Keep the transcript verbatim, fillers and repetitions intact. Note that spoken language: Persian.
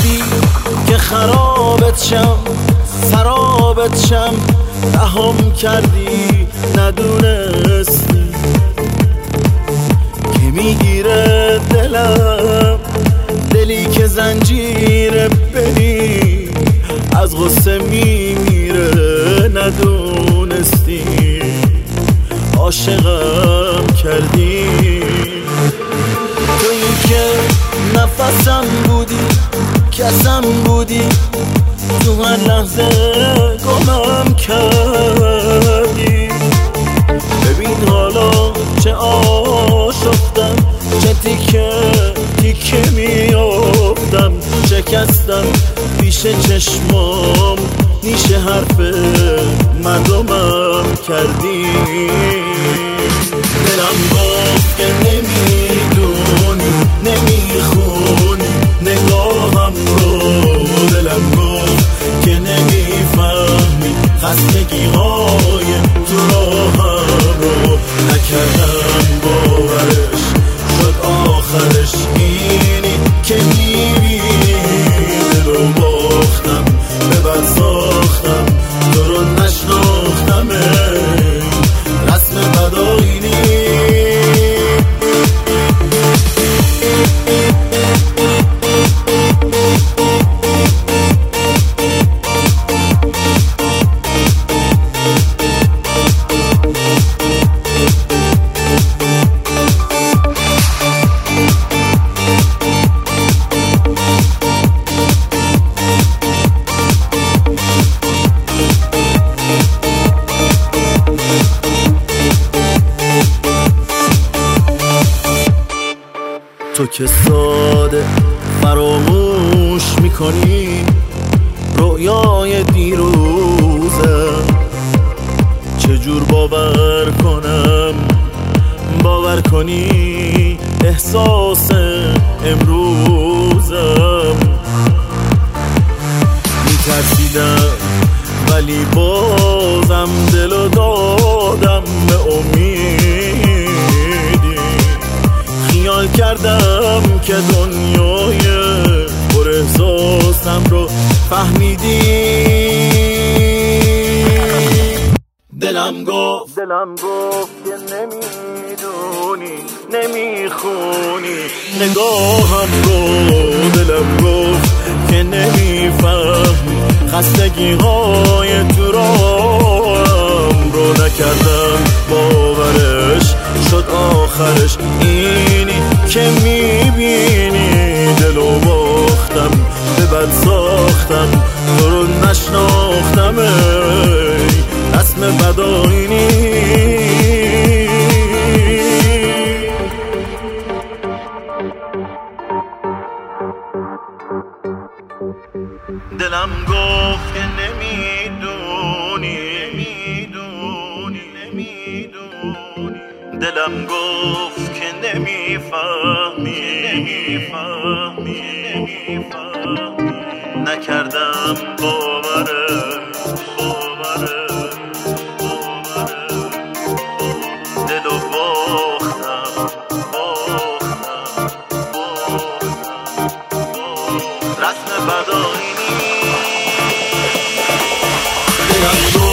بودی که خرابت شم، سرابت شم، رهام کردی ندونستی که میگیره دلم، دلی که زنجیر ببین از غصه میمیره ندونستی عاشقم کردی. تویی که نفسم بودی، کسم بودی، تو هر لحظه گمم کردی. ببین حالا چه آشفتم، چه تیکه تیکه میافتم، شکستم پیش چشمام، نیش حرف مردمم کردی. دلم گفت که نمیدونی، نمیخونی نگاهم رو، دلم گفت که نمیفهمی خستگی های تو راهم رو. نکردم باورش شد آخرش اینی که میبینی دلو باختم، به بد ساختم تو رو نشناختم، رسم بداینی. تو که ساده فراموش میکنی رویای دیروزم، چجور باور کنم باور کنی احساس امروزم. میترسیدم ولی بازم دلو دادم به امیدی، خیال کردم که دنیای پر احساسم رو فهمیدی. دلم گفت دلم گفت که نمیدونی، نمیخونی نگاهم رو، دلم گفت که نمیفهمی خستگی های تو راهم رو. نکردم باورش شد آخرش اینی که میبینی دلو باختم، به بد ساختم تو رو نشناختم، رسم بداینی. دلم گفت که نمیدونی، نمیدونی، نمیدونی، دلم گفت که نمیفهمی، نمیفهمی، نمیفهمی. نکردم باورش، باورش، باورش، دلو باختم، باختم، باختم، باختم، رسم بداینی. دلم